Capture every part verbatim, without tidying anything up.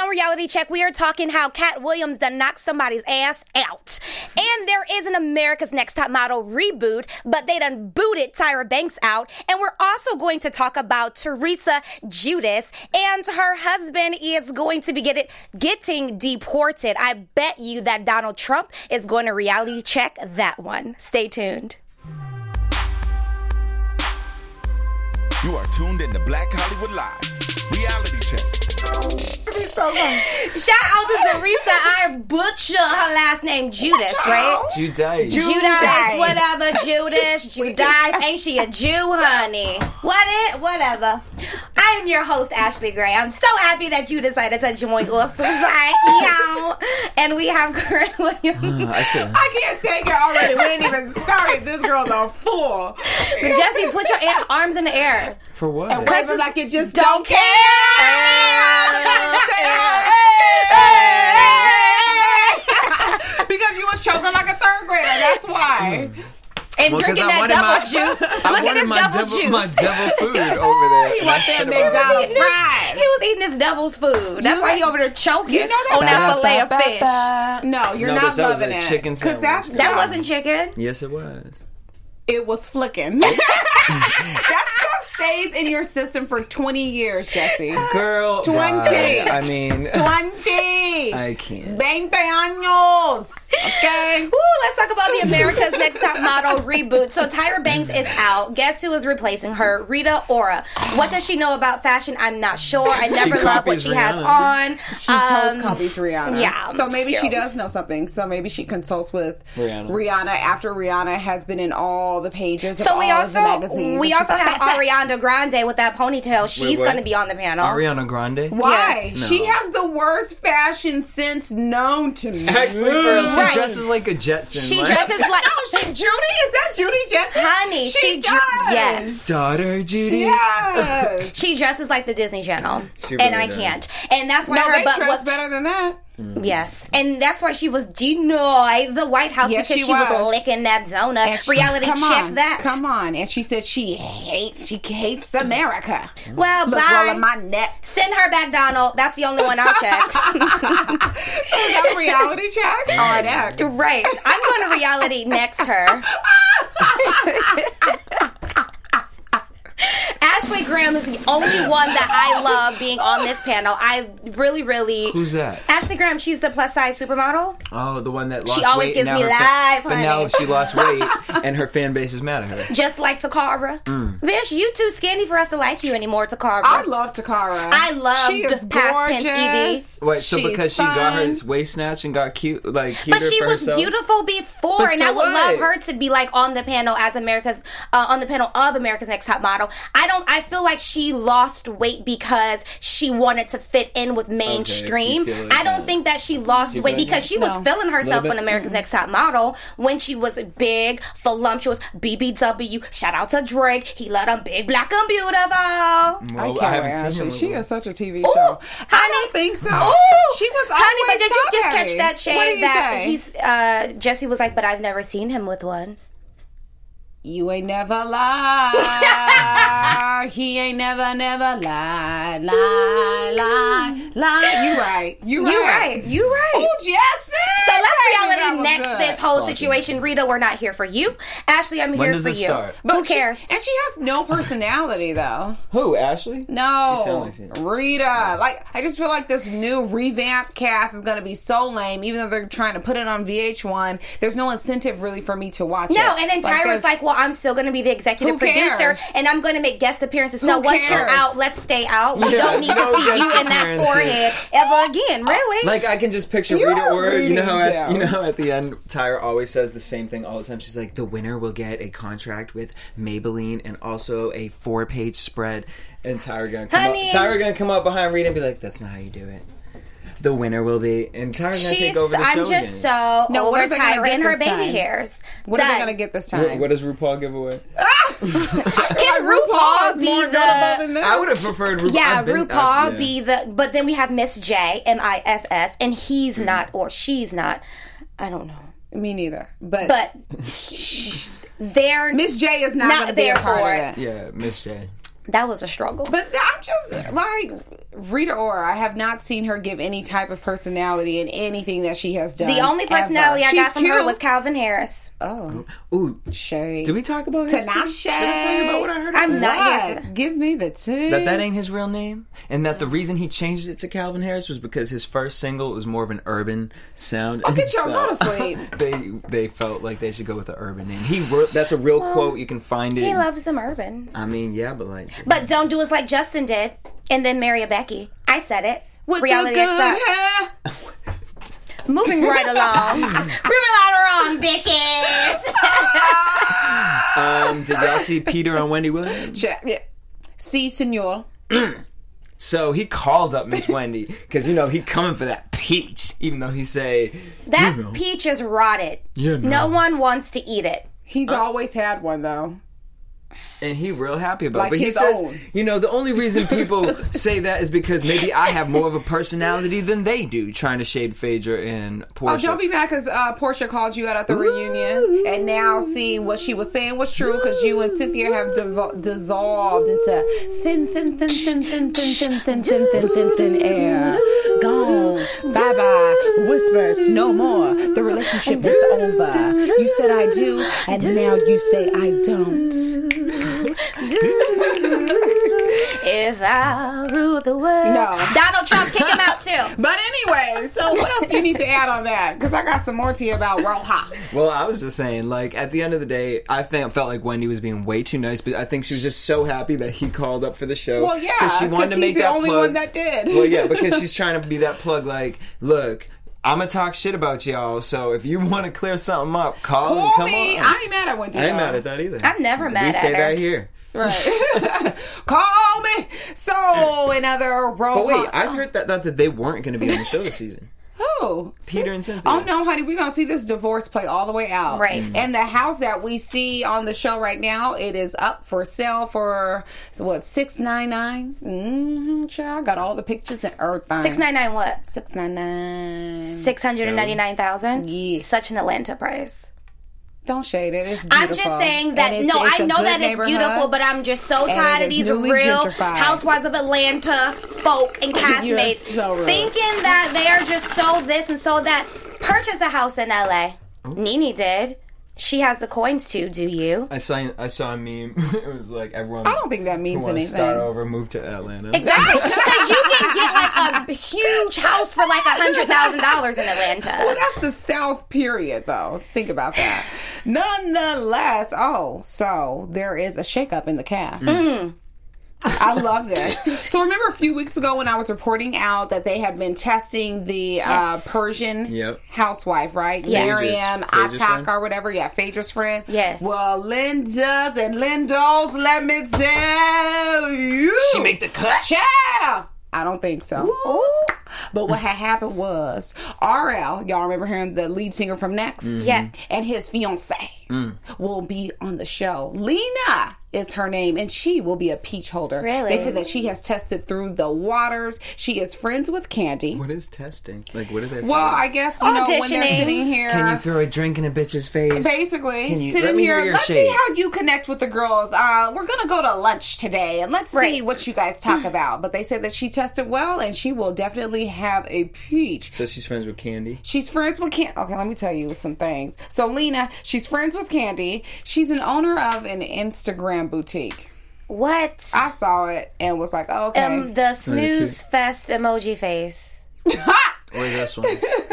on Reality Check, we are talking how Cat Williams done knocked somebody's ass out. And there is an America's Next Top Model reboot, but they done booted Tyra Banks out. And we're also going to talk about Teresa Giudice, and her husband is going to be get it, getting deported. I bet you that Donald Trump is going to reality check that one. Stay tuned. You are tuned in to Black Hollywood Live. Reality Check. So shout out to Teresa. I butcher her last name, Judas, right? Judice. Judice, whatever. Judas, Judice. Ain't she a Jew, honey? What it? Whatever. I am your host, Ashley Gray. I'm so happy that you decided to join us tonight, y'all. And we have Corinne Williams. Uh, I, I can't take it already. We ain't even started. This girl's a fool. Jesse, put your a- arms in the air. For what? And wave it like you just don't, don't care. Because you was choking like a third grader. That's why. And well, drinking I that double my, juice. I Look at his my double devil, juice. my devil food over there. He wants that McDonald's fries. He was eating his devil's food. That's You why like, he over there choking you know on that fillet of fish. No, you're no, not that loving was a it. chicken sandwich. That's That wasn't chicken. Yes, it was. It was flicking. That stuff stays in your system for twenty years, Jesse. Girl. twenty. I mean. twenty. I can't. Veinte años. Okay. Woo, let's talk about the America's Next Top Model reboot. So Tyra Banks is out. Guess who is replacing her? Rita Ora. What does she know about fashion? I'm not sure. I never love what she Rihanna. has on. She Um, totes copies Rihanna. yeah, So maybe sure. she does know something. So maybe she consults with Rihanna. Rihanna after Rihanna has been in all the pages of So we all of the also magazines. we And also she's have like, Ariana Grande with that ponytail. She's what? going to be on the panel. Ariana Grande? Why? Yes. She No. has the worst fashion sense known to me. Actually, for she Right. dresses like a Jetson. She like, dresses like Oh, she, Judy? Is that Judy Jetson? honey. She, She, does. dr- yes. daughter Judy. Yes. She dresses like the Disney Channel, She and really I does. can't. And that's why No, her they butt dress was better than that. yes, and that's why she was denied the White House Yes, because she she was. was. licking that donut. And she- Reality come check on, that. Come on. And she said she hates, she hates America. Well, Look, bye. rolling my neck. Send her back, Donald. That's the only one I'll check. So is that reality check? Or that? Right. I'm going to reality next her. Ashley Graham is the only one that I love being on this panel. I really, really. Who's that? Ashley Graham. She's the plus size supermodel. Oh, the one that lost She always weight. gives and me now her life, But honey. now she lost weight, and her fan base is mad at her. Just like Takara. Mm. Bitch, you too skinny for us to like you anymore, Takara. I love Takara. I loved she is past tense gorgeous. Wait, so She's because she got her fun. waist snatch and got cute, like cuter But she for was herself? beautiful before, But and so I would what? love her to be like on the panel as America's uh, on the panel of America's Next Top Model. I don't. I feel like she lost weight because she wanted to fit in with mainstream. you feel like I don't that. think that she lost You weight feel like because that? she was No. feeling herself Little on bit? America's Next Top Model when she was big, voluptuous, B B W. Shout out to Drake. He let them big, black, and beautiful. I Well, can't I haven't wait, seen Ashley. him She before. is such a T V Ooh, show. I honey. don't think so. Ooh, She was honey, but always did you just top catch heavy. that What shade did he that say? he's uh, Jesse was like, but I've never seen him with one. You ain't never lie. He ain't never, never lie, lie, lie, lie. You right. You right. You right. You right. Oh, Jesse. So let's That reality was next good. this whole Fuck situation. Rita, we're not here for you. Ashley, I'm When here does for it you. start? Who But she- cares? and she has no personality, though. Who, Ashley? No, She sounds like she- Rita. Like, I just feel like this new revamp cast is going to be so lame. Even though they're trying to put it on V H one, there's no incentive really for me to watch it. No, and then Tyra's there's- like, well, I'm still going to be the executive Who producer, cares? and I'm going to make guest appearances. Who no, once you're cares? out, let's stay out. We Yeah, don't need no to see guest you in that appearances. forehead ever again, really. Like, I can just picture You're Rita Ora. You know how reading at, you know down. how at the end Tyra always says the same thing all the time. She's like, the winner will get a contract with Maybelline and also a four page spread. And Tyra gonna come Honey. up, Tyra gonna come up behind Rita and be like, that's not how you do it. The winner will be, and Tyra's gonna She's, take over the I'm show just again. so No, what over are they gonna Tyra get and her this baby time? hairs. What are they Done. going to get this What, time? what does RuPaul give away? Can RuPaul is be more the? notable than that. I would have preferred RuPaul. Yeah, I've been- RuPaul I've- yeah. be the, but then we have Miss J, M I S S, and he's not or she's not. I don't know, Me neither. But, but they're Miss J is not, Not going to be a there part for of it. it. Yeah, Miss J. That was a struggle. But I'm just like Rita Ora. I have not seen her give any type of personality in anything that she has done. The only personality ever. I got She's from cute. her was Calvin Harris. Oh, Ooh, Shay. did we talk about his Tinashe. Did I tell you about what I heard? I'm about not him? here for What? Give me the tea. That that ain't his real name, and that the reason he changed it to Calvin Harris was because his first single was more of an urban sound. Oh, get and your so go to sleep. They they felt like they should go with the urban name. He wrote, that's a real quote. You can find it. He loves them urban. I mean, yeah, but like, But don't do us like Justin did and then marry a Becky. I said it. With Reality the X good Factor. hair. Moving right along. Moving right along, bitches. um, did y'all see Peter on Wendy Williams? Check. Yeah. Si, senor. So he called up Miss Wendy because you know he coming for that peach, even though he say That you know. peach is rotted. You know. No one wants to eat it. He's always had one though. And he real happy about Like it. But he his says, own. you know, the only reason people say that is because maybe I have more of a personality than they do, trying to shade Phaedra and Portia. Oh, don't be mad because uh, Portia called you out at the reunion, and now see what she was saying was true because you and Cynthia have devo- dissolved into thin, thin, thin, thin, thin, thin, thin, thin, thin, thin, thin, thin air. Gone. Bye bye. Whispers. No more. The relationship is over. You said I do, and now you say I don't. If I rule the world. No. Donald Trump, kick him out too. But anyway, so what else do you need to add on that? Because I got some more to you about Roja. Well, I was just saying, like, at the end of the day, I think felt like Wendy was being way too nice, but I think she was just so happy that he called up for the show. Well, yeah, because she wanted to he's make the that only plug. one that did. Well, yeah, because she's trying to be that plug. Like, look, I'm gonna talk shit about y'all, so if you want to clear something up, call, Call and come me. on. I ain't mad at Wendy. I ain't though. mad at that either. I'm never mad we at say her. that here. Right. Call me. So, another Roja. But wait, I've heard that, that that they weren't going to be on the show this season. Who? Peter and Cynthia. Oh no, honey, we're gonna see this divorce play all the way out. Right. Mm. And the house that we see on the show right now, it is up for sale for so what six nine nine. Mm-hmm. Child, got all the pictures and everything. Six nine nine what? Six nine nine. Six hundred and ninety nine thousand. Yeah. Such an Atlanta price. Don't shade it. It's beautiful. I'm just saying that. And it's- No, it's I a know good that it's neighborhood. beautiful, but I'm just so And tired it of is these newly real gentrified. housewives of Atlanta folk and castmates so rude. thinking that they are just so this and so that. Purchase a house in L A. Nene did. She has the coins too. Do you? I saw I saw a meme. It was like everyone. I don't think that means who wants anything. to start over, move to Atlanta. Exactly, because you can get like a huge house for like a hundred thousand dollars in Atlanta. Well, that's the South period, though. Think about that. Nonetheless, oh, so there is a shakeup in the cast. Mm. I love this. So remember a few weeks ago when I was reporting out that they had been testing the Yes. uh, Persian Yep. housewife, right? Yeah. Miriam Phaedra's friend? Atak or whatever. Yeah, Phaedra's friend. Yes. Well, Linda's and Lindo's, let me tell you. She make the cut? Child. I don't think so. Ooh. But what had happened was R L, y'all remember him, the lead singer from Next? Yeah. And his fiance will be on the show. Lena is her name, and she will be a peach holder. Really? They said that she has tested through the waters. She is friends with Candy. What is testing? Like, what are they? Well, I guess, you know, when they're Auditioning. sitting here. Can you throw a drink in a bitch's face? Basically, Can you- sitting let me here. hear your Let's shade. see how you connect with the girls. Uh, we're gonna go to lunch today, and let's see Right. what you guys talk about. But they said that she tested well, and she will definitely have a peach. So she's friends with Candy. She's friends with Candy. Okay, let me tell you some things. So Lena, she's friends with Candy. She's an owner of an Instagram boutique. What? I saw it and was like, oh, okay. Um, the snooze fest emoji face. Or this one.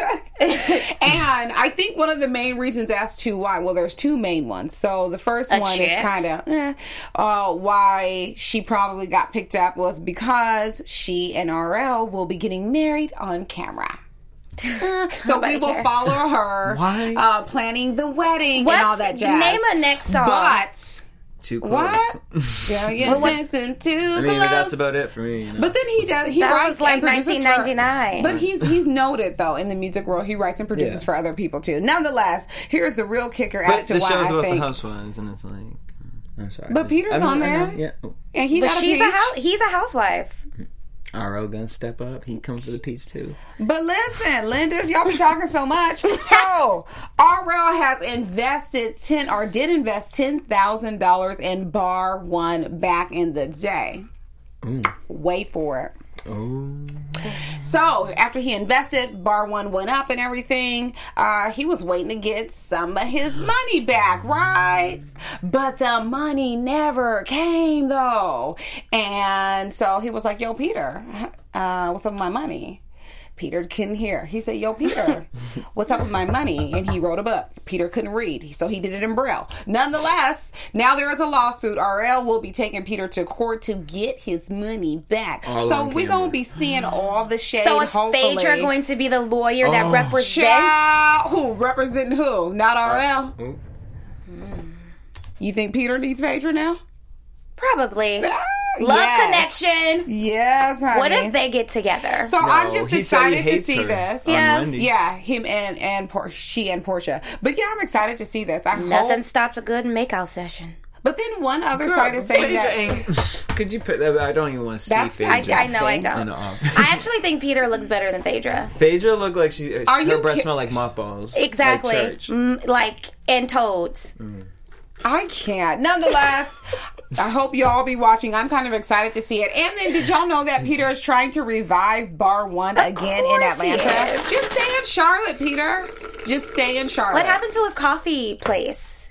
And I think one of the main reasons as to why, well, there's two main ones. So the first A one chick? is kind of eh, uh, why she probably got picked up was because she and R L will be getting married on camera. Uh, so we Nobody will care. follow her Why? Uh, planning the wedding What's and all that jazz. name a next song? But Too close. what? Girl, you're Well, what- dancing too I mean, close. but that's about it for me. You know? But then he does. He That writes was like and produces nineteen for- ninety-nine. But he's he's noted though in the music world. He writes and produces Yeah. for other people too. Nonetheless, here's the real kicker But as to the why show's I about think. the housewives, and it's like, I'm sorry. But Peter's I mean, on I know, there. Yeah. Oh, And he But got she's a a peach. house. He's a housewife. R L gonna step up. He comes for the peach too. But listen, Linda's, y'all be talking so much. So R L has invested ten or did invest ten thousand dollars in Bar One back in the day. Mm. Wait for it. Oh. So after he invested, Bar One went up and everything. Uh, he was waiting to get some of his money back, right? But the money never came though. And so he was like, "Yo, Peter, uh, what's up with my money?" Peter couldn't hear. He said, "Yo, Peter, what's up with my money?" And he wrote a book. Peter couldn't read, so he did it in Braille. Nonetheless, now there is a lawsuit. R L will be taking Peter to court to get his money back. All so on we're camera. going to be seeing all the shade, So is hopefully. Phaedra going to be the lawyer that Oh. represents? Child, who? Representing who? Not R L? Ooh. You think Peter needs Phaedra now? Probably. Love Yes. connection. Yes, honey. What if they get together? So I'm No, just he said he excited to hates see her this. on Yeah. Wendy. Yeah, him and and Por- she and Portia. But yeah, I'm excited to see this. I Nothing hope. stops a good makeout session. But then one other Girl, side is saying Phaedra that. ain't- Could you put that? I don't even want to see That's I, Phaedra. I know I in don't. the off. I actually think Peter looks better than Phaedra. Phaedra looked like she. Are her you breath ki- smelled like mothballs. Exactly. Like church. Mm, like, and toads. I can't. Nonetheless, I hope y'all be watching. I'm kind of excited to see it. And then, did y'all know that Peter is trying to revive Bar One again in course he Atlanta? is. Just stay in Charlotte, Peter. Just stay in Charlotte. What happened to his coffee place?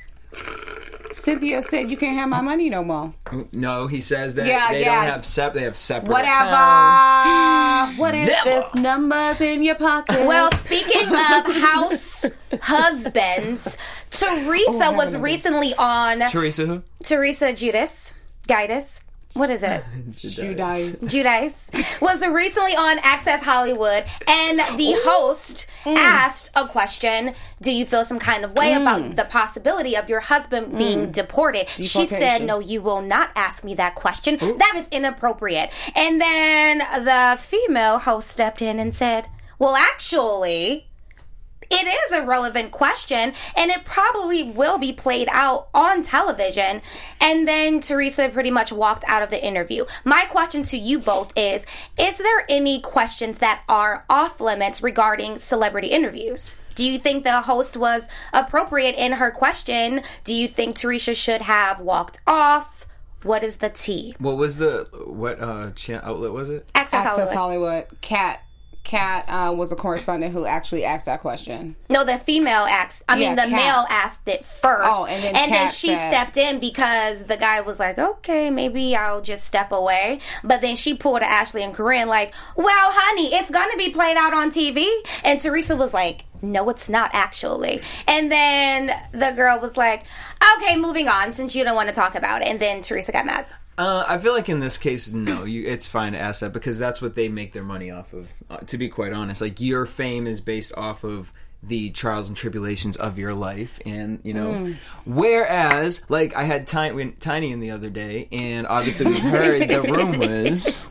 Cynthia said you can't have my money no more. No, he says that Yeah, they yeah. don't have sep. They have separate. Whatever. accounts. What is Never. this? Numbers in your pocket. Well, speaking of house husbands, Teresa was recently on Teresa who? Teresa Judas. Gidas. What is it? Judice. Judice was recently on Access Hollywood, and the host asked a question: do you feel some kind of way about the possibility of your husband being deported? She said, Deportation. "No, you will not ask me that question. That is inappropriate." And then the female host stepped in and said, "Well, actually, it is a relevant question, and it probably will be played out on television." And then Teresa pretty much walked out of the interview. My question to you both is, is there any questions that are off limits regarding celebrity interviews? Do you think the host was appropriate in her question? Do you think Teresa should have walked off? What is the tea? What was the what uh cha- outlet was it? Access, Access Hollywood. Hollywood. Kat. Kat uh, was a correspondent who actually asked that question. No, the female asked. I mean, Yeah, the Kat. male asked it first. Oh, and then and then Kat she said- stepped in because the guy was like, "Okay, maybe I'll just step away." But then she pulled to Ashley and Corinne like, "Well, honey, it's gonna be played out on T V." And Teresa was like, "No, it's not actually." And then the girl was like, "Okay, moving on, since you don't want to talk about it." And then Teresa got mad. Uh, I feel like in this case, no, you, it's fine to ask that because that's what they make their money off of. Uh, to be quite honest, like your fame is based off of the trials and tribulations of your life, and you know. Mm. Whereas, like I had Tiny, Tiny in the other day, and obviously we heard the rumors,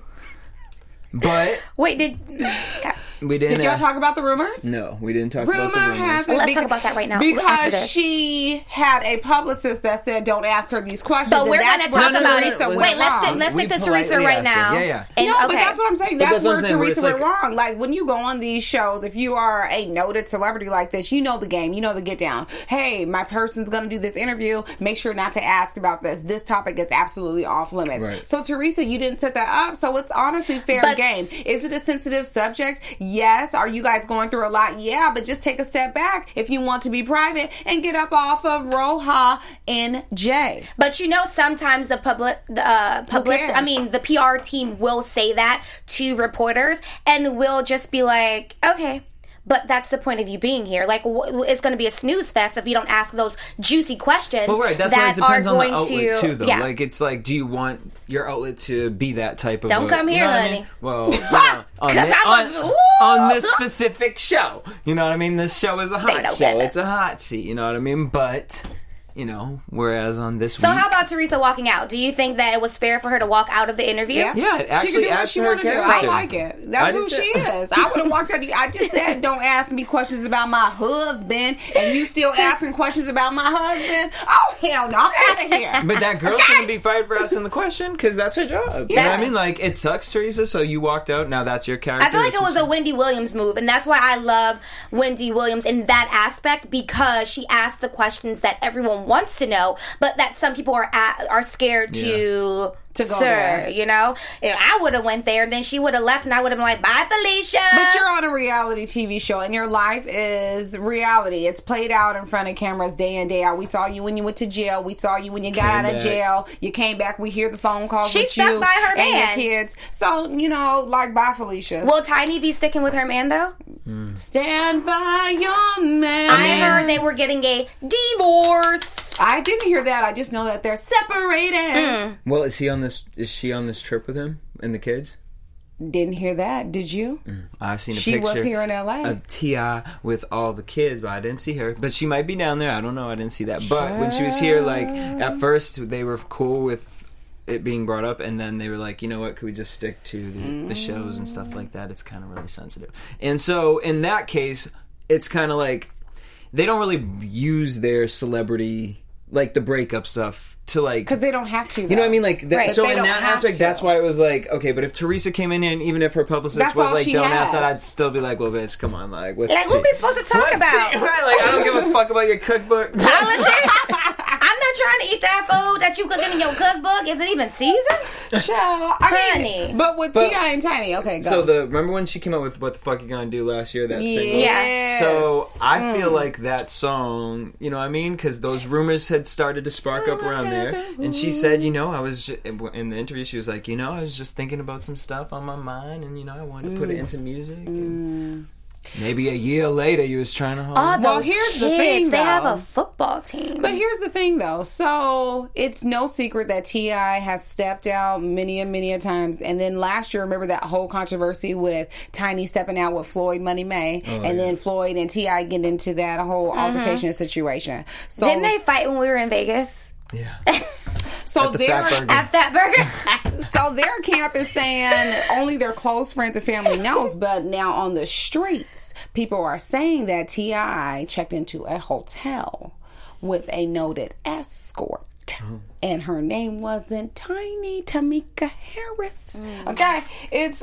but Wait, did we didn't. Did y'all uh, talk about the rumors? No, we didn't talk about the Rumor rumors. has it Let's beca- talk about that right now, after because this. she had a publicist that said, "Don't ask her these questions." But and we're that's gonna where talk no, no, about no, it. no, Teresa no, Wait, went let's wrong. stick, let's We stick to politely Teresa right asked her. now. Yeah, yeah. And, No, but okay. that's what I'm saying. But That's, that's what where I'm saying, where Teresa it's went like- wrong. Like when you go on these shows, if you are a noted celebrity like this, you know the game. You know the get down. Hey, my person's going to do this interview. Make sure not to ask about this. This topic is absolutely off limits. Right. So Teresa, you didn't set that up. So it's honestly fair But- game. Is it a sensitive subject? Yes. Are you guys going through a lot? Yeah. But just take a step back if you want to be private and get up off of Roha N J. But you know, sometimes the public, the uh, public, cares? I mean, the P R team will say that to reporters, and will just be like, "Okay." But that's the point of you being here. Like, w- it's going to be a snooze fest if you don't ask those juicy questions. But right, that's that why it depends are on the going outlet to, too, though. Yeah. Like, it's like, do you want your outlet to be that type of? Don't a- come you here, know what I honey. mean? Well, you know, on, 'Cause thi- I'm a- on, Ooh. on this specific show, you know what I mean. This show is a They hot know show. better. It's a hot seat. You know what I mean. But You know, whereas on this So week... how about Teresa walking out? Do you think that it was fair for her to walk out of the interview? Yeah, Yeah, it actually she can do what adds she to her want to do. I character. like it. That's I who did she say- is. I would have walked out. I just said, don't ask me questions about my husband, and you still asking questions about my husband? Oh, hell no. I'm out of here. But that girl shouldn't be fired for asking the question because that's her job. You know what Yeah. I mean? Like, it sucks, Teresa, so you walked out. Now that's your character. I feel like That's it what was a Wendy Williams move, and that's why I love Wendy Williams in that aspect, because she asked the questions that everyone wants to know, but that some people are at, are scared to To go sir, there. you know. If I would have went there, and then she would have left, and I would have been like, "Bye, Felicia." But you're on a reality T V show, and your life is reality. It's played out in front of cameras day in, day out. We saw you when you went to jail. We saw you when you got Came out of back. jail. You came back. We hear the phone calls She with stuck you by her and your man. kids. So, you know, like, bye, Felicia. Will Tiny be sticking with her man though? Stand by your man. I heard they were getting a divorce. I didn't hear that. I just know that they're separated. Well, is he on this? Is she on this trip with him and the kids? Didn't hear that. Did you? I've seen a She picture. was here in L A. of T I with all the kids, but I didn't see her. But she might be down there. I don't know. I didn't see that. But when she was here, like at first they were cool with it being brought up, and then they were like, you know what? Could we just stick to the, the shows and stuff like that? It's kind of really sensitive. And so in that case, it's kind of like they don't really use their celebrity, like the breakup stuff, to like Because they don't have to. you know what I mean? Like, that, Right. so They in don't that have aspect, to. that's why it was like, okay, but if Teresa came in here, and even if her publicist That's was all like, she don't ask has. that, I'd still be like, well, bitch, come on, like, what's Like, tea? what we supposed to talk What's about? tea? Right, like, I don't give a fuck about your cookbook. Politics. I'm not trying to eat that food that you cooking in your cookbook. Is it even seasoned? Child, I Honey. mean, but with But- T I and Tiny, okay, go. So the remember when she came out with "What the Fuck You Gonna Do" last year? That single. Yeah. So I feel like that song, you know what I mean? Because those rumors had started to spark up around there. And she said, you know, I was ju- in the interview, she was like, you know, I was just thinking about some stuff on my mind, and you know, I wanted to put it into music. And maybe a year later, you was trying to hold. Oh, Well, those here's kids, the thing, they have though. a football team. But here's the thing, though. So it's no secret that T I has stepped out many and many a times. And then last year, remember that whole controversy with Tiny stepping out with Floyd Money May, and then Floyd and T I getting into that whole altercation situation. So Didn't they fight when we were in Vegas? Yeah. So At the they're Fat Burger. At Fat Burger? so their camp is saying only their close friends and family knows, but now on the streets, people are saying that T I checked into a hotel with a noted escort. And her name wasn't Tiny Tamika Harris. Okay. It's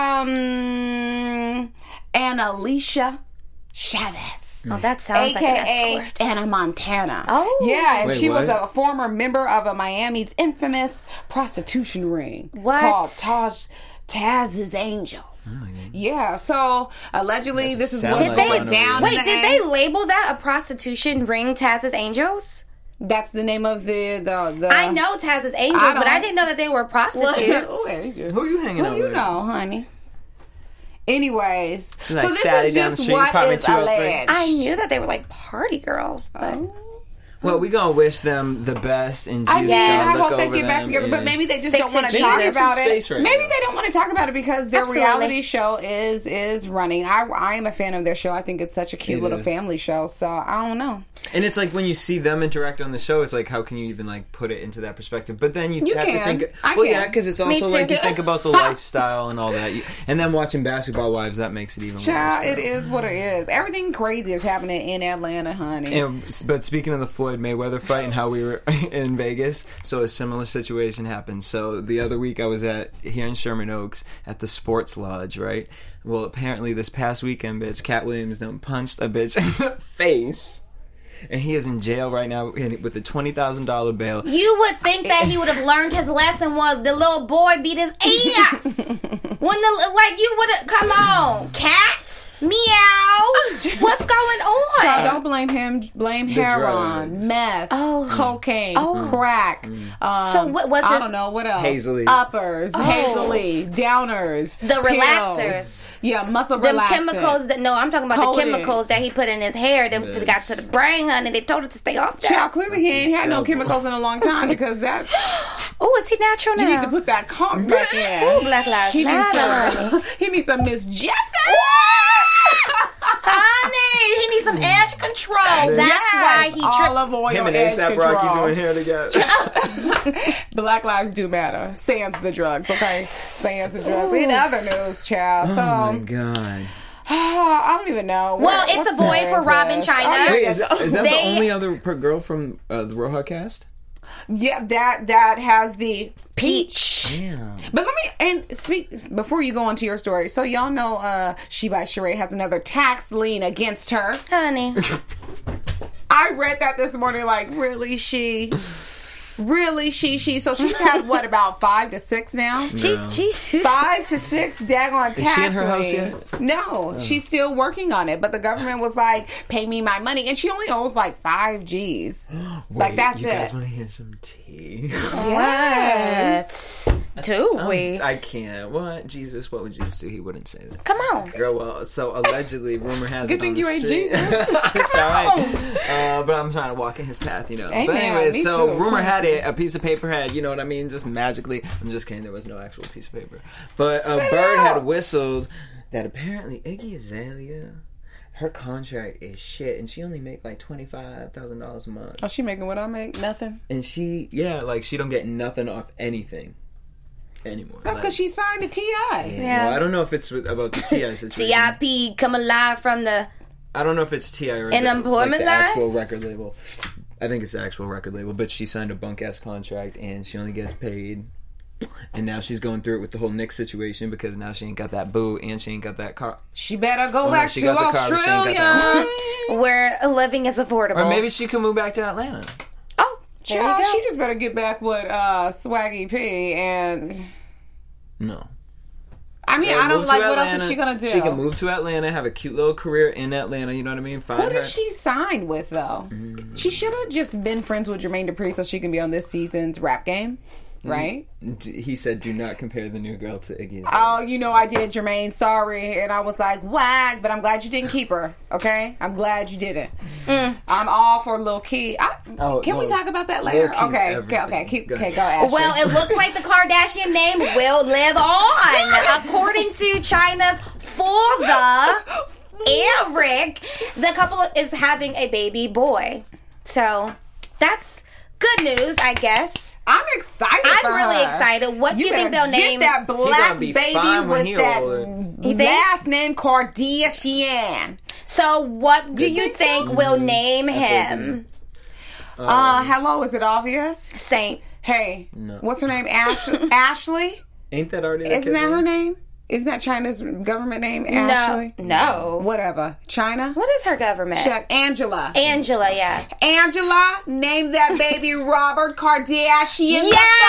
um Annalicia Chavez. Oh, that sounds like A K an A escort. Anna Montana. Oh. Yeah, and Wait, she was what? a former member of a Miami's infamous prostitution ring What? called Taj Taz's Angels. Yeah, so allegedly That this is sounds what Did like they went one down. over in Wait, the did they end. label that a prostitution ring, Taz's Angels? That's the name of the the. the I know Taz's Angels, I but I don't- didn't know that they were Well, prostitutes. Who are you hanging Well, out you with? know, honey. Anyways, so like this Saturday is down the just street, what apartment is two oh three. alleged. I knew that they were like party girls, but Well, we gonna wish them the best, and I Jesus did. gonna I look hope they over get back them, together, but and- maybe they just Fix don't want it, to talk Jesus. about Some it. space right maybe now. they don't want to talk about it because their Absolutely. reality show is is running. I I am a fan of their show. I think it's such a cute It little is. family show. So I don't know. And it's like when you see them interact on the show, it's like how can you even like put it into that perspective? But then you, You have can. to think. I well, can. yeah, because it's Me also too. like you think about the lifestyle and all that, You- and then watching Basketball Wives that makes it even Child, worse. it is what it is. Everything crazy is happening in Atlanta, honey. And, but speaking of the Floyd Mayweather fight and how we were in Vegas, so a similar situation happened. So the other week I was at here in Sherman Oaks at the Sports Lodge, right? Well, apparently this past weekend, bitch, Cat Williams done punched a bitch in the face. And he is in jail right now with a twenty thousand dollars bail. you would think that he would have learned his lesson when the little boy beat his ass. When the like, you would have come on, cat, meow. What's going on? Child, don't blame him. Blame heroin, drugs. meth, Oh. cocaine, Oh. crack. Um, So what was I his- don't know what else. Hazily. Uppers, Oh. hazily, downers, The pills. relaxers. Yeah, muscle Them relaxers. chemicals that no, I'm talking about Coated. the chemicals that he put in his hair that Yes. got to the brain, honey. They told it to stay off that. Child, clearly he ain't had no Terrible. chemicals in a long time because that Oh, is he natural you now? need to put that conk back in. Ooh, Black Lives He needs Matter, some. honey. He needs some Miss Jessie. Honey, he needs some edge control. That's Yes, why he tripped. olive oil, Him and edge ASAP control. Rocky doing hair together. Black lives do matter. Sans the drugs, okay? Sans the drugs. In other news, child. So, Oh my god. I don't even know. Well, What- it's a what boy year for is Robin this? China. Oh, yeah, Wait, yeah. is that, is that the They- only other per- girl from uh, the Roja cast? Yeah, that that has the Peach. Damn. But let me and speak before you go on to your story. So y'all know uh She by Sheree has another tax lien against her. Honey. I read that this morning like, really, she really she she so she's had what, about five to six now? She, she, Five to six daggone tax Is she in her house liens. yet? No, she's still working on it. But the government was like, pay me my money. And she only owes like five G's. Like, Wait, that's you it. guys want to hear some tea? What? Do we? I can't. What? Jesus, what would Jesus do? He wouldn't say that. Come on. Girl, well, so allegedly, rumor has Good it thing on the you ain't street. Jesus. Sorry. Uh, but I'm trying to walk in his path, you know. Amen. But anyway, Me so too. rumor had it, a piece of paper had, you know what I mean, just magically. I'm just kidding, there was no actual piece of paper. But a Spit it bird out. had whistled that apparently Iggy Azalea, her contract is shit, and she only make like twenty-five thousand dollars a month. Oh, she making what I make? Nothing. And she, yeah, like she don't get nothing off anything anymore. That's because Like, she signed a T I. Yeah. Well, I don't know if it's with- about the T I situation. T I P coming live from the. I don't know if it's T I or An the, employment like the line? actual record label. I think it's the actual record label, but she signed a bunk ass contract and she only gets paid. And now she's going through it with the whole Nick situation because now she ain't got that boo and she ain't got that car. She better go Oh, no, back she to got the car, but she ain't got Australia. that Where living is affordable. Or maybe she can move back to Atlanta. Oh, there Child, you go. she just better get back with uh, Swaggy P. And No. I mean, Yeah, I don't move to like what else Atlanta. is she gonna do. She can move to Atlanta, have a cute little career in Atlanta. You know what I mean? Find Who her. did she sign with though? She should have just been friends with Jermaine Dupri so she can be on this season's rap game, right? D- He said, "Do not compare the new girl to Iggy." Azalea." Oh, you know I did, Jermaine. Sorry, and I was like, whack. But I'm glad you didn't keep her. Okay, I'm glad you didn't. I'm all for Lil Key. I, Oh, can we no. talk about that Lil later? Key's Okay, okay, everything. okay. Keep, Go okay, ahead. go Ashley. Well, it looks like the Kardashian name will live on. According to China's father, Eric, the couple is having a baby boy. So that's good news, I guess. I'm excited. I'm for really her. excited. What do you, think better they'll get name? that He black gonna be baby fine when with he that older. You think? last name Kardashian? So what do you think think so? will name baby. him? Uh, hello, is it obvious? Saint. Hey, No. what's her name? Ash- Ashley? Ain't that already? Isn't that her name? Isn't that China's government name? Ashley? No. No. Whatever. China? What is her government? Check. Angela. Angela, yeah. Angela, name that baby Robert Kardashian.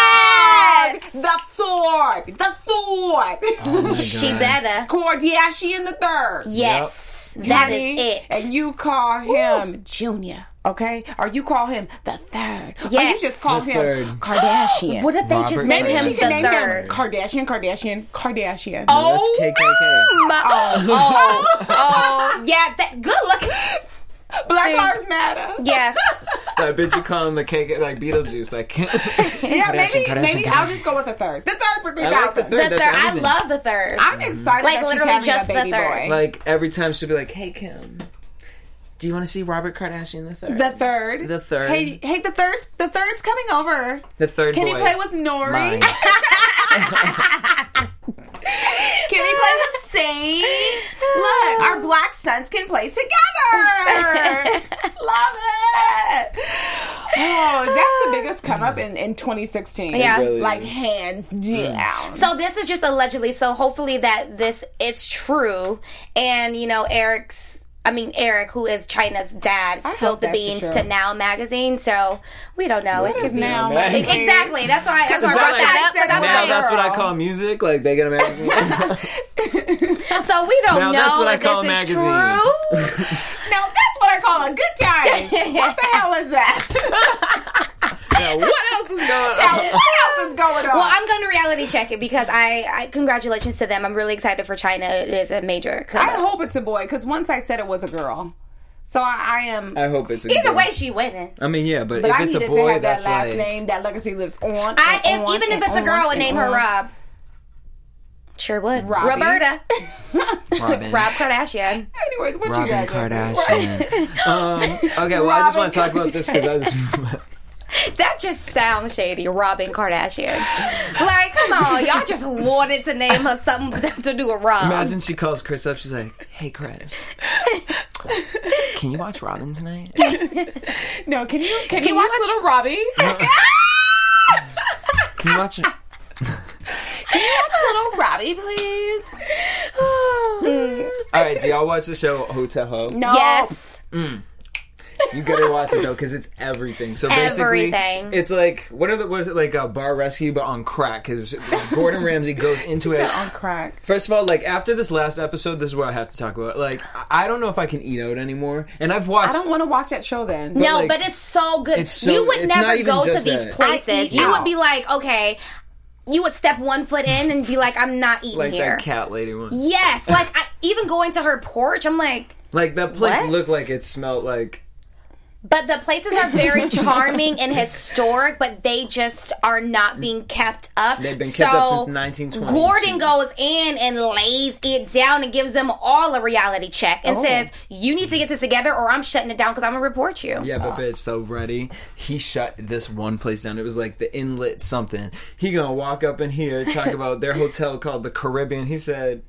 Yes! The third. The third. Oh my She God. better. Kardashian the third. Yes. That is Honey, it. And you call him Junior, okay? Or you call him the third. Or you Yes. just call The him third. Kardashian. What if they just Robert make Maybe him she the can name third? him Kardashian, Kardashian, Kardashian. Oh, That's K K K. my- oh, oh, yeah. That good looking. Black See. Lives Matter. Yes. I bet you call him the K K, like Beetlejuice, like. Yeah, Kardashian, maybe Kardashian, maybe I'll Kardashian. just go with the third. The third for three I like the thousand. third. The That's third. I everything. love the third. I'm excited Like, that she's literally having just a the baby third. boy. Like every time she'll be like, "Hey Kim, do you want to see Robert Kardashian the third? The third. The third. Hey, hey, the third's the third's coming over. The third. Can boy. he play with Nori? Mine. Can he play with Saint? Look, our black sons can play together. Love it. Oh, that's the biggest come up in, in twenty sixteen. Yeah. really Like is. hands down. So this is just allegedly. So hopefully that this is true. And you know, Eric's. I mean, Eric, who is China's dad, I spilled hope the that's beans true. to Now magazine. So we don't know. What it could is be Now magazine? Exactly. That's why. That's why I Is brought that that up. like- 'cause I'm Now like, that's what I girl. call music. Like they get a magazine. so we don't Now know that's what I if call this a is magazine. true. Now that's what I call a good time. What the hell is that? Now, what else is going Now, on? what else is going on? Well, I'm going to reality check it because I, I congratulations to them. I'm really excited for China. It is a major. come I up. hope it's a boy because one side said it was a girl. So I, I am. I hope it's a Either girl. way, she winning. I mean, yeah, but, But if I it's a needed to boy, have that that's last like. name. That legacy lives on. And I if, on even if and it's a on girl, and and name her on. Rob. Sure would. Robbie. Roberta. Robin. Rob Kardashian. Anyways, what Robin you got? Kardashian. um, okay, well, I just want to talk about this because I just... That just sounds shady, Robin Kardashian. Like, come on, y'all just wanted to name her something to do with Rob. Imagine she calls Chris up. She's like, "Hey, Chris, can you watch Robin tonight?" No, can you can, Can you you watch watch- Little Robbie? Can you watch? Can you watch Little Robbie, please? All right, do y'all watch the show Hotel Ho? No. Yes. You gotta watch it though, because it's everything. So basically, Everything. it's like what are the what is it like a bar rescue but on crack? Because Gordon Ramsay goes into it. On crack. First of all, like after this last episode, this is what I have to talk about. Like I don't know if I can eat out anymore, and I've watched. I don't want to watch that show then. No, like, but it's so good. it's so- you would it's not never even go to just these that. I places. eat You would out. be like, okay, you would step one foot in and be like, I'm not eating like here. that cat lady one. Yes, like I, even going to her porch, I'm like, Like that place What? looked like it smelled like. but the places are very charming and historic, but they just are not being kept up. They've been kept up So, since nineteen twenty. Gordon goes in and lays it down and gives them all a reality check and Oh. says, you need to get this together or I'm shutting it down because I'm going to report you. Yeah, but bitch, so ready. He shut this one place down. It was like the Inlet something. He gonna walk up in here, talk about their hotel called the Caribbean. He said,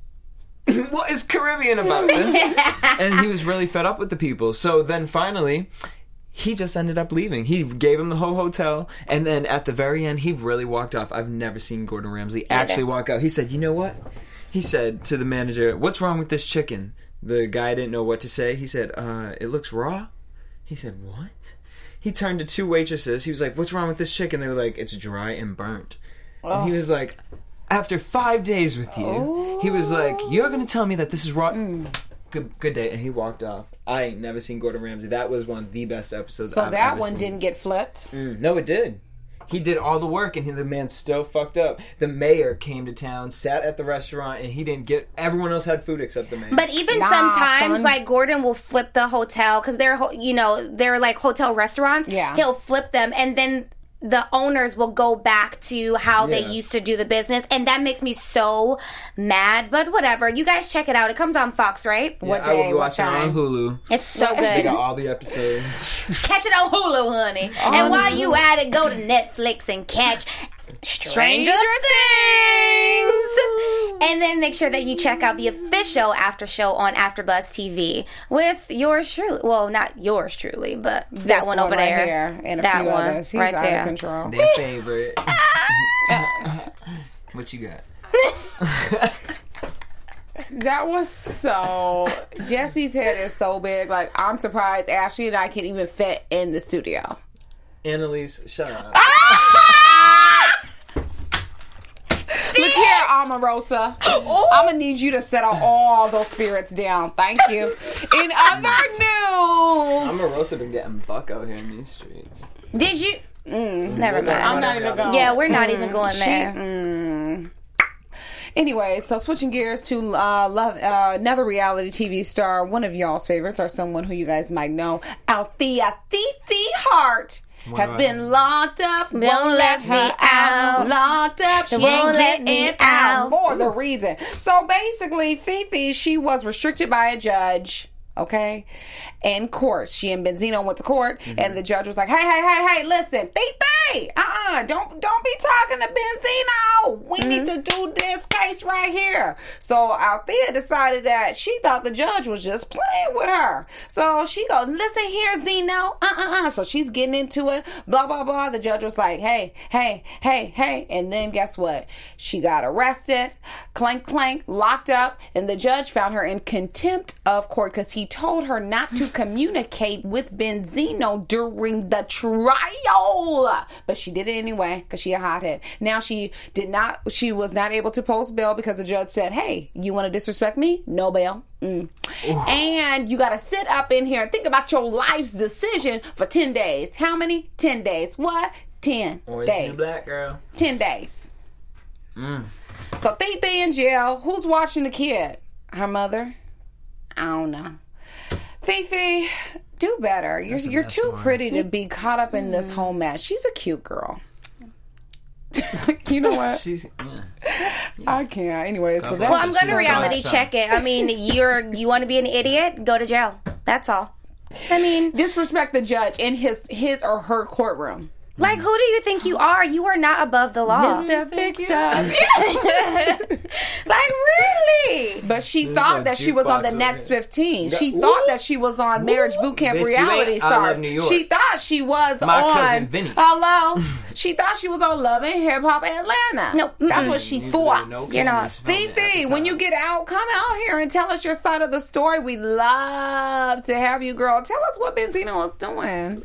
what is Caribbean about this? And he was really fed up with the people. So then finally, he just ended up leaving. He gave him the whole hotel. And then at the very end, he really walked off. I've never seen Gordon Ramsay actually walk out. He said, you know what? He said to the manager, what's wrong with this chicken? The guy didn't know what to say. He said, uh, it looks raw. He said, what? He turned to two waitresses. He was like, what's wrong with this chicken? They were like, it's dry and burnt. And he was like, after five days with you, he was like, you're going to tell me that this is raw? Good, good day. And he walked off. I ain't never seen Gordon Ramsay. That was one of the best episodes So I've that ever one seen. didn't get flipped. Mm, no, it did. He did all the work, and he, the man still fucked up. The mayor came to town, sat at the restaurant, and he didn't get... Everyone else had food except the mayor. But even Nah, sometimes, son. like Gordon will flip the hotel because they're, ho- you know, they're like hotel restaurants. Yeah. He'll flip them, and then the owners will go back to how they Yeah. used to do the business, and that makes me so mad. But whatever, you guys check it out. It comes on Fox, right? Yeah, What I will day, be what watching it on time? Hulu. It's so They good. got all the episodes. Catch it on Hulu, honey. and while you at it, go to Netflix and catch Stranger Things. And then make sure that you check out the official after show on AfterBuzz T V with yours truly. Well, not yours truly, but that This one over right there. here, and a that few one others. He's right out there. of control. Their favorite. What you got? That was so... Jesse's head is so big. Like, I'm surprised Ashley and I can even fit in the studio. Annalise, shut up. Look here, Omarosa. I'm gonna need you to settle all those spirits down. Thank you. In other news, I'm a Rosa been getting buck out here in these streets. Did you? Mm, never mind. I'm not even going. Yeah, we're not even going She- there. mm. Anyway, so switching gears to uh, love uh, another reality T V star, one of y'all's favorites, or someone who you guys might know, Althea Fifi Hart. Has Wow. been locked up, won't, let let her me out. out. Locked up, she Won't ain't let getting me out. out. For the reason. So basically, Fifi, she was restricted by a judge. Okay, in court, she and Benzino went to court, and the judge was like, "Hey, hey, hey, hey, listen, Fifi, uh-uh, don't don't be talking to Benzino. We need to do this case right here." So Althea decided that she thought the judge was just playing with her. So she goes, "Listen here, Zeno, uh, uh, uh." So she's getting into it, blah blah blah. The judge was like, "Hey, hey, hey, hey," and then guess what? She got arrested, clank clank, locked up, and the judge found her in contempt of court because he told her not to communicate with Benzino during the trial. But she did it anyway because she a hothead. Now she did not, she was not able to post bail because the judge said, "Hey, you want to disrespect me? No bail. Mm. And you got to sit up in here and think about your life's decision for ten days. How many? ten days. What? ten Orange days. and black girl. ten days. Mm. So Thea in jail. Who's watching the kid? Her mother? I don't know. Fifi, do better. You're That's a you're mess, too Lauren. pretty to be caught up in this whole mess. She's a cute girl. You know what? She's yeah. I can't. Anyway, so that's Well, I'm going to She's reality awesome. check it. I mean, you're you want to be an idiot? Go to jail. That's all. I mean, disrespect the judge in his his or her courtroom. like, who do you think you are? You are not above the law. Mister Big Stuff. Like, really? But she There's thought a that she was on the jukebox Next over here. fifteen. She Ooh. thought that she was on Marriage Boot Camp Bitch, you Reality ain't I Stars. Love New York. She thought she was My on. cousin Vinny. Hello. She thought she was on Love and Hip Hop Atlanta. No, that's mm-mm. what she You thought. know You're not. Candace filmed it at Fifi, the when you time. get out, come out here and tell us your side of the story. We love to have you, girl. Tell us what Benzino was doing.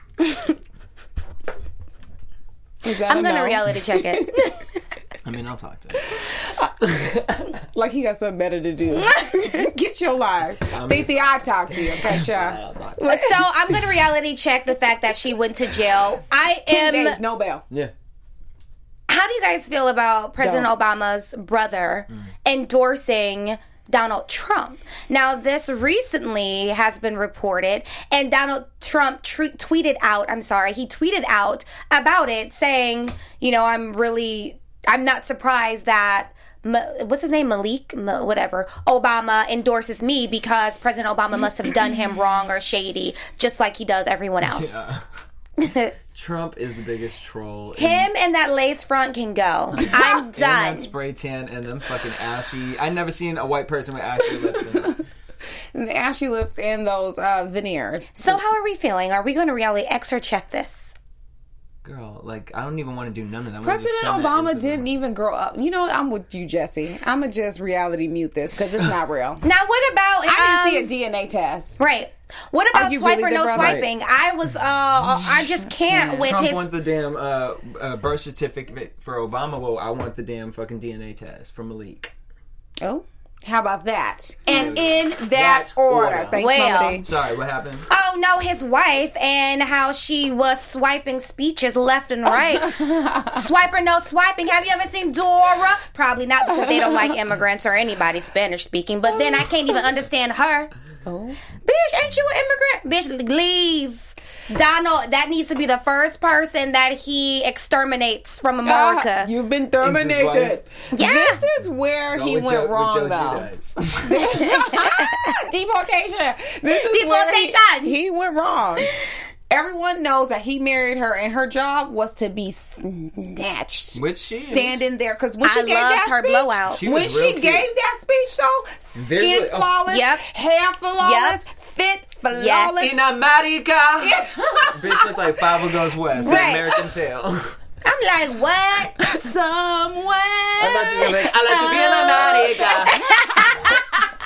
Is that I'm a going to no? reality check it. I mean, I'll talk to her. Like he got something better to do. Get your life. Fifi, I talk to you. Okay, child. So I'm going to reality check the fact that she went to jail. I Ten am. days, no bail. Yeah. How do you guys feel about President Don't. Obama's brother endorsing Donald Trump? Now, this recently has been reported, and Donald Trump tre- tweeted out, I'm sorry, he tweeted out about it saying, you know, I'm really, I'm not surprised that, Ma- what's his name, Malik, Ma- whatever, Obama endorses me because President Obama must have done him wrong or shady, just like he does everyone else. Yeah. Trump is the biggest troll. Him and that lace front can go. I'm And done. that spray tan and them fucking ashy. I've never seen a white person with ashy lips in it. And the ashy lips and those uh, veneers. So how are we feeling? Are we going to reality X or check this? Girl, like, I don't even want to do none of that. I wanna just President send that Obama into the- didn't even grow up. You know, I'm with you, Jesse. I'm going to just reality mute this because it's not real. Now, what about... I didn't see um, a D N A test. Right. What about you swipe really or the no brother? swiping? I was, uh, I just can't with Trump his... wants the damn uh, uh, birth certificate for Obama. Well, I want the damn fucking D N A test for Malik. Oh, how about that? And in that, That order. order. Thanks, Well. somebody. Sorry, what happened? Oh, no, his wife and how she was swiping speeches left and right. Swipe or no swiping. Have you ever seen Dora? Probably not because they don't like immigrants or anybody Spanish speaking. But then I can't even understand her. Oh. Bitch, ain't you an immigrant? Bitch, leave. Donald, that needs to be the first person that he exterminates from America. Ah, you've been Is his terminated. wife? Yeah. This is where Go he with went Jo- with wrong, Joe though. Giudice. Deportation. This is where Deportation. he, he went wrong. Everyone knows that he married her, and her job was to be snatched, Which she is. standing there. Because when I she gave loved that her speech, She blowout. was when real she cute. gave that speech, though, skin Visually- oh. flawless, Yep. hair flawless, fit flawless. Yes. In America! Bitch looked like Five Goes West. Right. American Tail. I'm like, what? Somewhere. I'm about to be like, I like to be in America.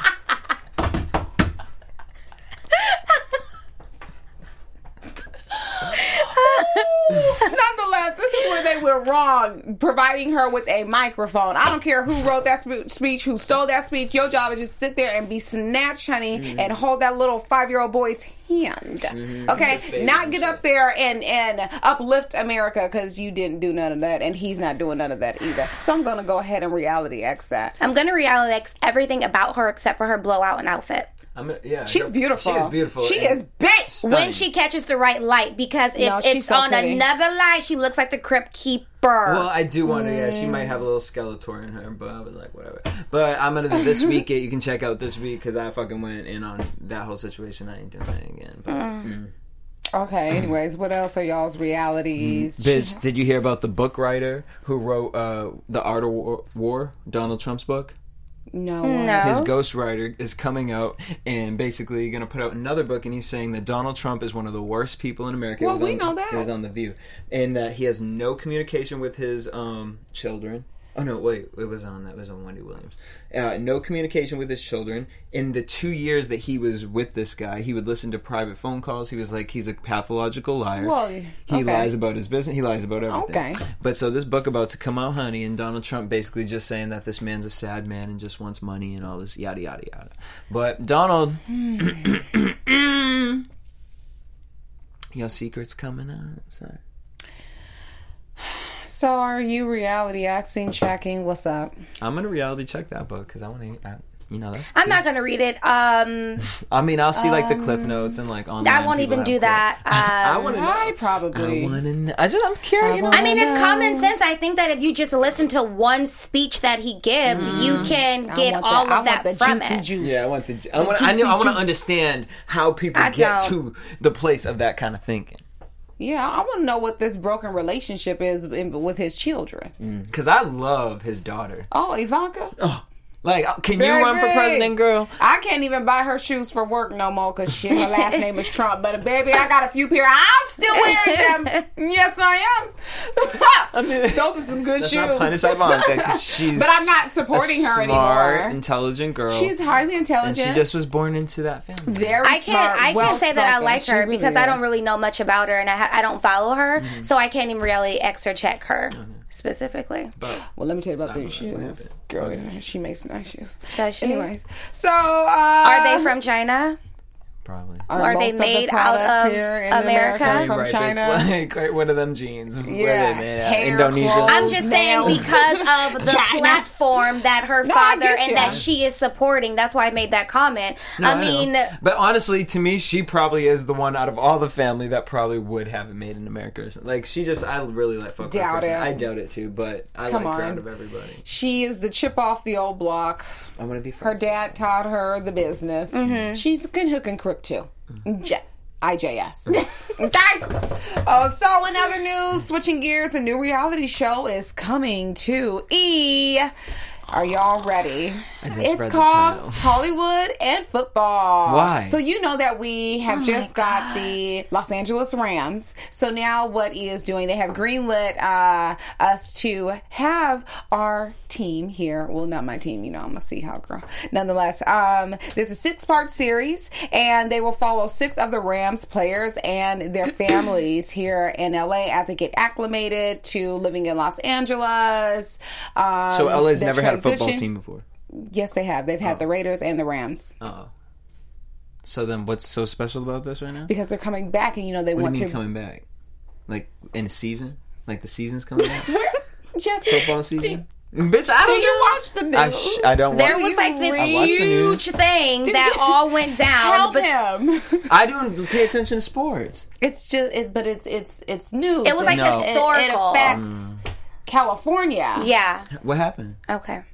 Nonetheless, this is where they went wrong, providing her with a microphone. I don't care who wrote that spe- speech, who stole that speech. Your job is just sit there and be snatched, honey, Mm-hmm. and hold that little five-year-old boy's hand. His Okay? face Not and get shit. up there and, and uplift America because you didn't do none of that, and he's not doing none of that either. So I'm going to go ahead and reality X that. I'm going to reality X everything about her except for her blowout and outfit. I'm a, yeah, She's girl, beautiful. She is beautiful. She and is big. stunning. When she catches the right light, because if No, she's it's so on pretty. another light, she looks like the Crypt Keeper. Well, I do want to. Yeah, she might have a little Skeletor in her, but I was like, whatever. But I'm gonna this week. You can check out this week because I fucking went in on that whole situation. I ain't doing that again. But, mm. Okay, anyways, what else are y'all's realities? Bitch, did you hear about the book writer who wrote uh, The Art of War, War, Donald Trump's book? No. No. His ghostwriter is coming out and basically going to put out another book, and he's saying that Donald Trump is one of the worst people in America. It Well, was we on, know that. It was on The View. And that he has no communication with his um, children. Oh, no, wait. It was on that. It was on Wendy Williams. Uh, no communication with his children. In the two years that he was with this guy, he would listen to private phone calls. He was like, he's a pathological liar. Well, he okay. lies about his business. He lies about everything. Okay. But so this book about to come out, honey, and Donald Trump basically just saying that this man's a sad man and just wants money and all this yada yada yada. But Donald, your secret's coming out. So. So are you reality acting checking? What's up? I'm gonna reality check that book because I want to. you know, that's. I'm two. not gonna read it. Um, I mean, I'll see like the cliff notes and like online. I won't people even have do clip- that. I Um, want to know. I probably. I want to know. I just, I'm curious. You know, I mean, it's no. common sense. I think that if you just listen to one speech that he gives, you can I get want all the, of that I want the from juicy it. juice. Yeah, I want the. I want. I know. I want to understand how people I get don't. to the place of that kind of thinking. Yeah, I want to know what this broken relationship is in, with his children. Because I love his daughter. Oh, Ivanka. Oh, like, can you Baby. run for president, girl? I can't even buy her shoes for work no more because shit, her last name is Trump. But baby, I got a few pair. I'm still wearing them. Yes, I am. I mean, Those are some good let's shoes. not punish Ivanka because she's. But I'm not supporting a her smart, anymore. intelligent girl. She's highly and intelligent. she just was born into that family. very I can't. smart, I can't say that I well-spoken. like She her really because I don't is. really know much about her, and I ha- I don't follow her, Mm-hmm. so I can't even really X or check her specifically. But Well, let me tell you about Sorry, these what shoes. happened? Girl, yeah, she makes nice shoes. Does she? Anyways, so uh, Are they from China? probably. Are they most of the made out products of here in America? Right, from right, China? It's like right, one of them jeans. Where Yeah. they made at? Hair, Indonesia. clothes. I'm just saying Nails. because of the China. platform that her No, I father get and you. that she is supporting. That's why I made that comment. No, I know. mean, but honestly, to me, she probably is the one out of all the family that probably would have it made in America. Or something. Like she just, I really like fuck with her Doubt person. it. I doubt it too, but I Come like her on. out of everybody. She is the chip off the old block. I want to be Her friends. dad taught her the business. Mm-hmm. She's a good hook and crook too. J- I J S. Okay. Uh, so in other news, switching gears, a new reality show is coming to E! Are y'all ready? I just It's read the called title. Hollywood and Football. Why? So you know that we have Oh just got the Los Angeles Rams. So now what E is doing, they have greenlit uh, us to have our team here. Well, not my team, you know, I'm going to see how girl. Nonetheless, um, there's a six-part series, and they will follow six of the Rams players and their families here in L A as they get acclimated to living in Los Angeles. Um, So L A's their never had a football transition- team before. Yes, they have. They've had the Raiders and the Rams Oh. So then, what's so special about this right now? because they're coming back, and you know they What want do you mean to. coming back? Like in a season? Like the season's coming back? Just Football season? Bitch, I Do don't you know. watch the news? I, sh- I don't there watch. was like this I watch the news. huge thing that all went down. help but him. I don't pay attention to sports. It's just, it, but it's it's it's news. It was like No. It- historical. It, affects California. Yeah. What happened? Okay.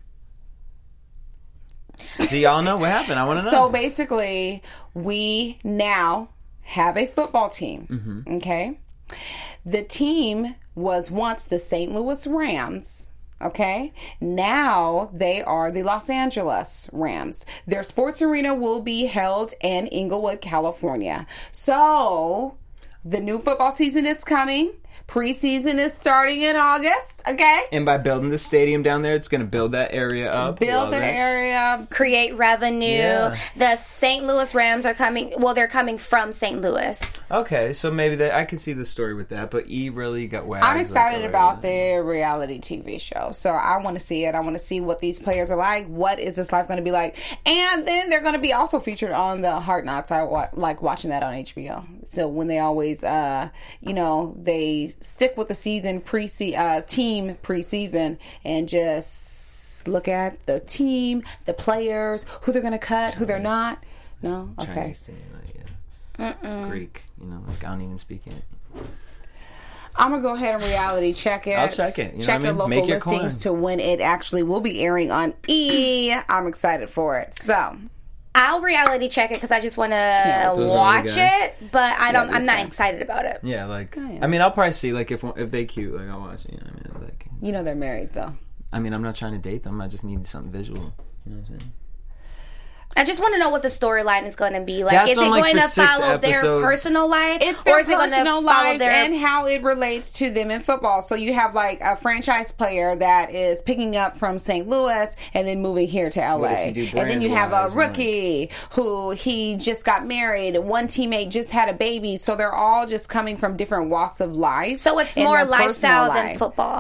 Do y'all know what happened? I want to know. So basically, we now have a football team. Mm-hmm. Okay, the team was once the Saint Louis Rams. Okay, now they are the Los Angeles Rams. Their sports arena will be held in Inglewood, California. So the new football season is coming. Preseason is starting in August. Okay. and by building the stadium down there, it's going to build that area up. Build Love the that. area. Create revenue. Yeah. The Saint Louis Rams are coming. Well, they're coming from Saint Louis. Okay, so maybe that I can see the story with that, but E really got wagged. I'm excited like, about the reality T V show. So I want to see it. I want to see what these players are like. What is this life going to be like? And then they're going to be also featured on the Hard Knocks. I wa- like watching that on H B O. So when they always, uh, you know, they stick with the season pre uh, team preseason and just look at the team, the players, who they're going to cut, who they're not. No, okay. Chinese to me, like, yeah. Greek, you know, like I don't even speak it. I'm gonna go ahead and reality check it. I'll check it, you know check what I your mean? local Make your listings coin. to when it actually will be airing on E. I'm excited for it. So I'll reality check it because I just want Yeah, to those are watch the guys. it, but I don't. these I'm not guys. excited about it. Yeah, like yeah. I mean, I'll probably see like if if they cute, like I'll watch it. You know what I mean? Like, you know they're married though. I mean, I'm not trying to date them. I just need something visual. You know what I'm saying? I just want to know what the storyline is going to be like. That's Is it on, like, going for to six follow their episodes. personal life, It's their or is it going to personal follow lives their? and how it relates to them in football. So you have like a franchise player that is picking up from Saint Louis and then moving here to L A. What does he do And then you have a brand-wise and, rookie who he just got married. One teammate just had a baby. So they're all just coming from different walks of life. so it's in more their personal lifestyle than life. football.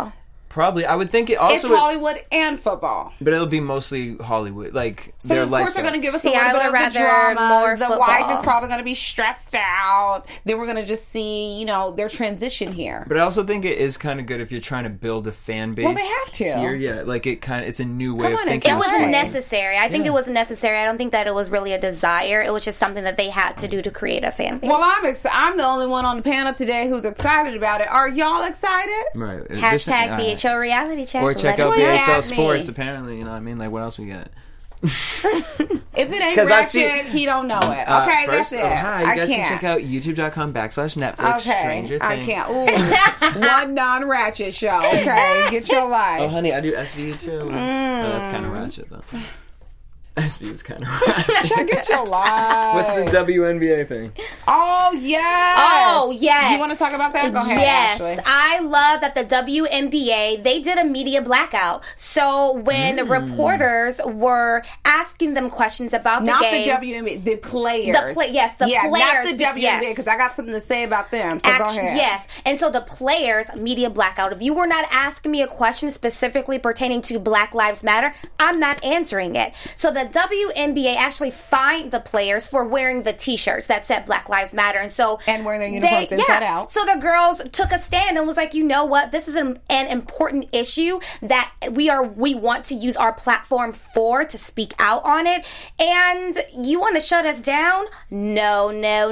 Probably. I would think it also... It's would- Hollywood and football. But it'll be mostly Hollywood. Like, So their of course lifestyles. they're going to give us See, a little I bit would of the rather drama. more The football. wife is probably going to be stressed out. Then we're going to just see, you know, their transition here. But I also think it is kind of good if you're trying to build a fan base. Well, they have to. Here, yeah. Like, it kind of... It's a new way Come of on, it's thinking. It of wasn't sports. necessary. I think Yeah. it was necessary. I don't think that it was really a desire. It was just something that they had to do to create a fan base. Well, I'm ex- I'm the only one on the panel today who's excited about it. Are y'all excited? Right. This- Hashtag uh, B H O reality check. Or check Let's out Tweet go. B H L at me. Sports, apparently. You know what I mean? Like, what else we got? If it ain't 'Cause I Ratchet, see- he don't know it. Okay, Uh, that's first, it. oh, hi, you I guys can't. can check out youtube.com backslash Netflix Okay, Stranger I Things. can't. Ooh, one non-ratchet show. Okay, get your life. Oh, honey, I do S V U too. Oh, that's kind of ratchet, though. S V U is kind of ratchet. Get your life. What's the W N B A thing? Oh yes. Oh, yes. You want to talk about that? Go ahead. Yes. Ashley. I love that the W N B A, they did a media blackout. So when Mm. reporters were asking them questions about the Not game. the W N B A, the players. The play- yes, the yeah, players, not the W N B A, yes. because I got something to say about them. So go Act- ahead. Yes. And so the players, media blackout. If you were not asking me a question specifically pertaining to Black Lives Matter, I'm not answering it. So the W N B A actually fined the players for wearing the t-shirts that said Black Lives Matter. And so And wearing their uniforms inside out. So the girls took a stand and was like, you know what? This is an, an important issue that we are we want to use our platform for, to speak out on it. And you want to shut us down? No, no,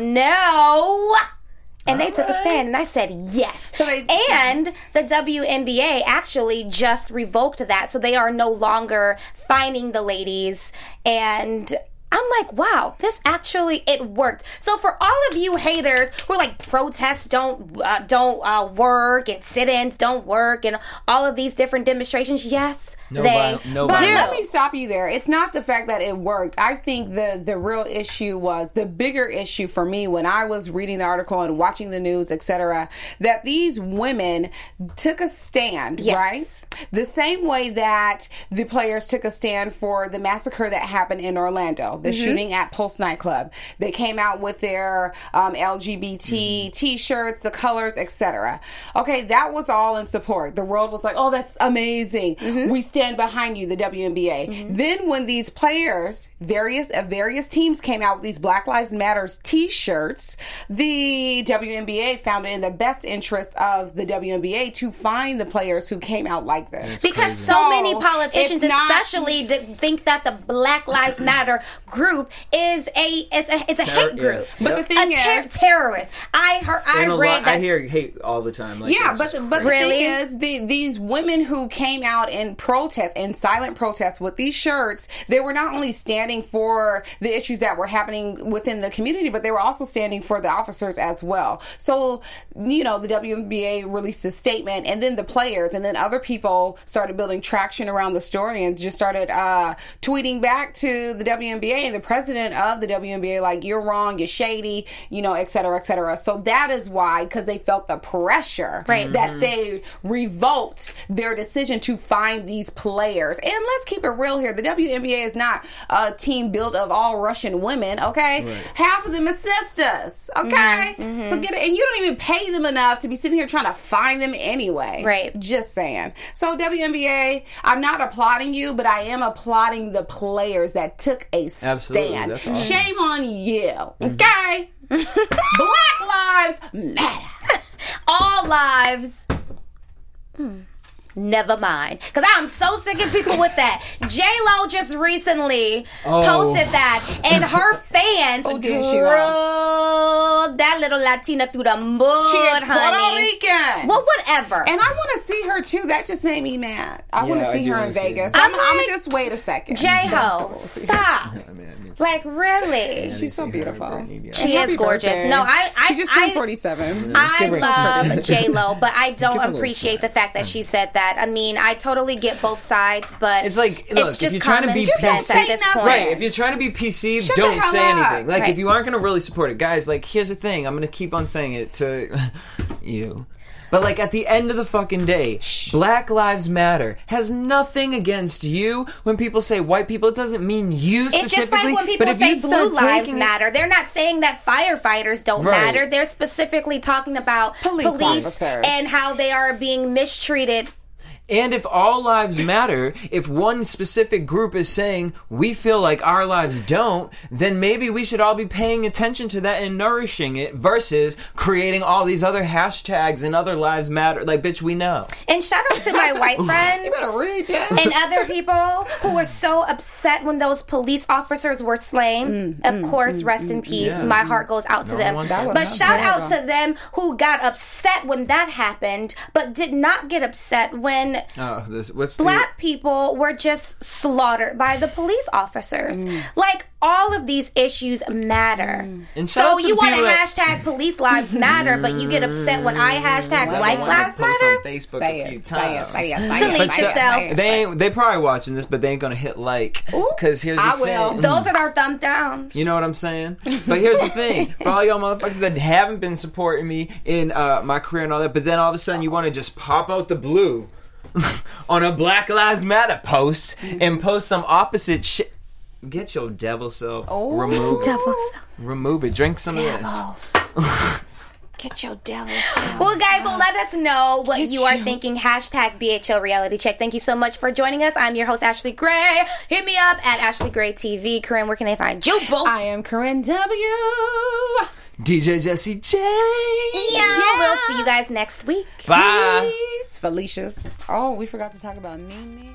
no. And they took a stand, and I said yes. So they- and the W N B A actually just revoked that, so they are no longer fining the ladies. And I'm like, wow, this actually, it worked. So for all of you haters who are like, protests don't uh, don't uh, work, and sit-ins don't work, and all of these different demonstrations, yes, No they viol- no do. But violence. let me stop you there. It's not the fact that it worked. I think the the real issue was, the bigger issue for me when I was reading the article and watching the news, et cetera, that these women took a stand, Yes. right? The same way that the players took a stand for the massacre that happened in Orlando, the shooting at Pulse nightclub. They came out with their um, L G B T t-shirts, the colors, et cetera. Okay, that was all in support. The world was like, oh, that's amazing. We stand behind you, the W N B A. Then when these players, various uh, various teams came out with these Black Lives Matters t-shirts, the W N B A found it in the best interest of the W N B A to find the players who came out like this. Because crazy. so So, many politicians, it's not- especially, d- think that the Black Lives Matter group is a is a it's a Terror- hate group. yeah. But the a thing ter- is- terrorist. I heard. I And a read lot, that. I hear hate all the time. Like, Yeah, it's but just but the crazy. Really? thing is, the, these women who came out in protest, in silent protest with these shirts, they were not only standing for the issues that were happening within the community, but they were also standing for the officers as well. So, you know, the W N B A released a statement, and then the players, and then other people started building traction around the story and just started uh, tweeting back to the W N B A and the president of the W N B A, like, you're wrong, you're shady, you know, et cetera, et cetera. So that is why, because they felt the pressure Right. that they revoked their decision to find these players. And let's keep it real here. The W N B A is not a team built of all Russian women, okay? Right. Half of them are sisters, okay? So get it. And you don't even pay them enough to be sitting here trying to find them anyway. Right. Just saying. So W N B A, I'm not applauding you, but I am applauding the players that took a Absolutely. stand. That's awesome. Shame on you, okay? Black Lives Matter. All lives. Hmm. Never mind. Because I'm so sick of people with that. J-Lo just recently Oh. posted that, and her fans Oh, drove did she, Ro? that little Latina through the mud, She is honey. Puerto Rican. Well, whatever. And I want to see her too. That just made me mad. I want Yeah, to I see do her wanna in see Vegas. her. I'm, I'm I'm like, just wait a second. J-Ho, stop. I mean, I mean, Like, really? She's so beautiful. She Happy is gorgeous. birthday. No, I, I, She just turned I, forty-seven. I Give her- love J Lo, but I Give don't her a little appreciate the slack. fact that she said that. I mean, I totally get both sides, but It's like, look, it's if just you're trying to common be sense P C, at this nothing. point. Right, if you're trying to be P C, Shut the don't hell say up. anything. Like, Right. if you aren't going to really support it, guys, like, here's the thing. I'm going to keep on saying it to you. But, like, at the end of the fucking day, Black Lives Matter has nothing against you. When people say white people, it doesn't mean you It's just specifically. like when people but if say you start blue lives taking it- matter. They're not saying that firefighters don't Right. matter. They're specifically talking about Police police officers. and how they are being mistreated. And if all lives matter, if one specific group is saying we feel like our lives don't, then maybe we should all be paying attention to that and nourishing it versus creating all these other hashtags and other lives matter. Like, bitch, we know. And shout out to my white friends You better read, Jess. and other people who were so upset when those police officers were slain. Mm, of mm, course, mm, rest mm, in peace. yeah. My heart goes out to No them. one But wants shout that. out to them who got upset when that happened, but did not get upset when Oh, this what's black people were just slaughtered by the police officers. Mm. Like, all of these issues matter. And shout So out to you the want to people that- hashtag police lives matter, but you get upset when I hashtag the white one that lives posts matter? on Facebook Say a few it, say it, times. say it, say Delete it, say it, yourself. say it. They ain't, they probably watching this, but they ain't gonna hit like. Because here's the I thing. will. Those are our thumb downs. You know what I'm saying? But here's the thing. For all y'all motherfuckers that haven't been supporting me in uh, my career and all that, but then all of a sudden you want to just pop out the blue on a Black Lives Matter post and post some opposite shit. Get your devil self. Oh. Remove it. Devil. Remove it. Drink some of this. Get your devil self. Well, guys, let us know what Get you are your- thinking. Hashtag B H L Reality Check. Thank you so much for joining us. I'm your host, Ashley Gray. Hit me up at Ashley Gray T V. Corinne, where can they find you, boo? I am Corinne W. D J Jesse J. Yeah. We'll see you guys next week. Bye. Peace. Felicia's. Oh, we forgot to talk about Nene.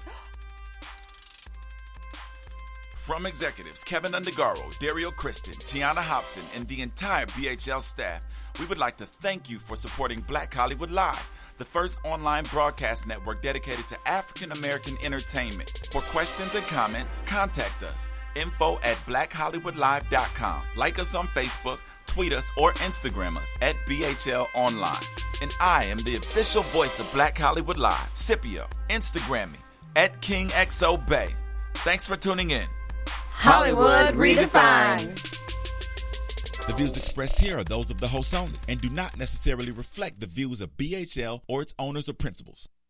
From executives Kevin Undergaro, Dario Kristen, Tiana Hobson, and the entire B H L staff, we would like to thank you for supporting Black Hollywood Live, the first online broadcast network dedicated to African American entertainment. For questions and comments, contact us. Info at black hollywood live dot com. Like us on Facebook, tweet us, or Instagram us at B H L Online. And I am the official voice of Black Hollywood Live, Scipio. Instagram me at King X O Bay. Thanks for tuning in. Hollywood Redefined. The views expressed here are those of the host only and do not necessarily reflect the views of B H L or its owners or principals.